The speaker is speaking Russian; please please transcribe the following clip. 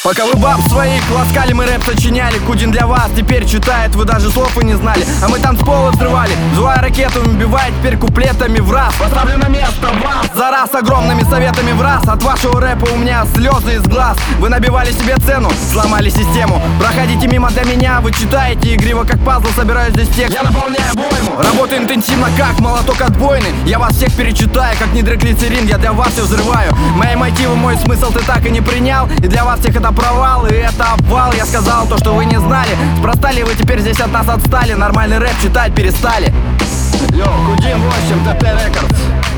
Пока вы баб своих ласкали, мы рэп сочиняли. Кудин для вас теперь читает, вы даже слов и не знали. А мы танцполы взрывали, взрывая ракетами, убивая теперь куплетами в раз. Поставлю на место вас за раз огромными советами в раз. От вашего рэпа у меня слезы из глаз. Вы набивали себе цену, сломали систему. Проходите мимо для меня, вы читаете игриво, как пазл, собираю здесь текст. Я наполняю обойму, работаю интенсивно, как молоток отбойный. Я вас всех перечитаю, как нидроглицерин, я для вас все взрываю. Мои мотивы, мой смысл ты так и не принял. И для вас всех это провал, и это обвал. Я сказал то, что вы не знали. Спроста ли вы теперь здесь от нас отстали? Нормальный рэп читать перестали. Йоу, Кудин 8, ТТ Рекордс.